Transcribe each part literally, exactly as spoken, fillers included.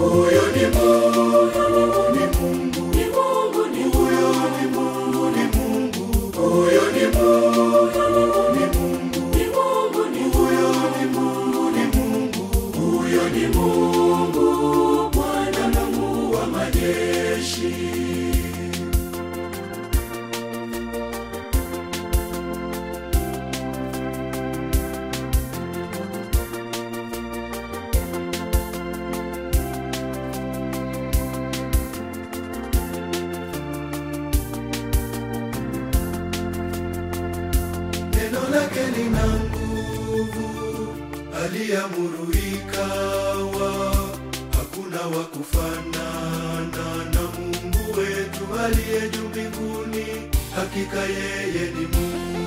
Huyo ni Mungu, ni Mungu, ni Mungu, ni huyo ni Mungu, ni Mungu. Huyo ni Mungu, ni Mungu, ni Mungu, ni huyo ni Mungu, ni Mungu. Huyo ni Mungu, Bwana Mungu wa majeshi. Neno lake lina nguvu, aliamuru ikawa. Hakuna wa kufanana na Mungu wetu aliye juu mbinguni, hakika yeye ni Mungu.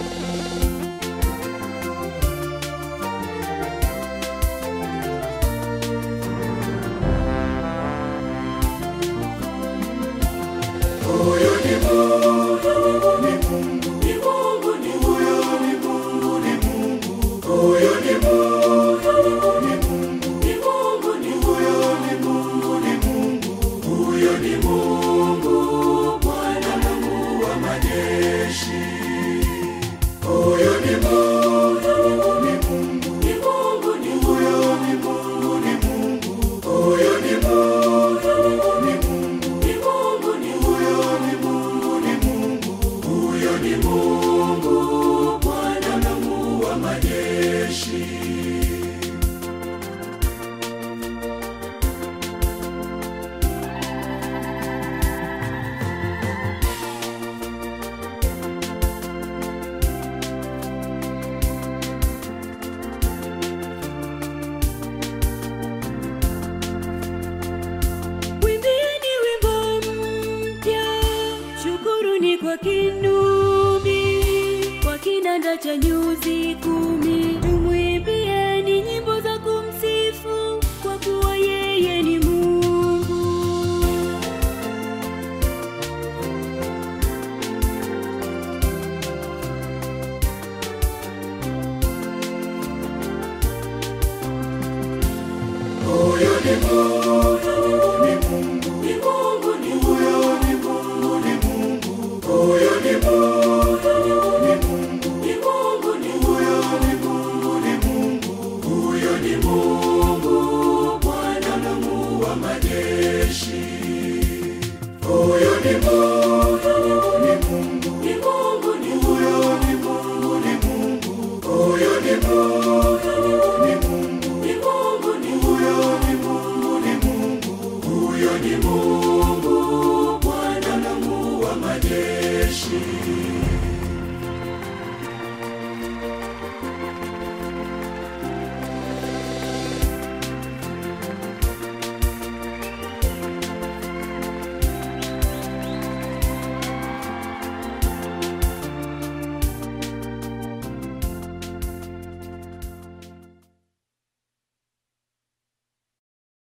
Huyo ni Mungu, ni Mungu, ni Mungu, ni huyo ni Mungu, ni Mungu. Huyo ni Mungu, ni Mungu, ni Mungu, ni huyo ni Mungu, ni Mungu. Huyo ni Mungu, Bwana Mungu wa majeshi. Huyo ni Mungu, ni Mungu, ni Mungu, ni huyo ni Mungu, ni Mungu. Huyo ni Mungu, ni Mungu, ni Mungu, ni huyo ni Mungu, ni Mungu. Huyo ni Mungu, Bwana Mungu wa majeshi. Wimbieni wimbo mpya, shukuruni kwa kinubi, kwa kinanda cha nyuzi kumi. Tumwimbieni nyimbo za kumsifu, kwa kuwa yeye ni Mungu. Huyo ni Mungu.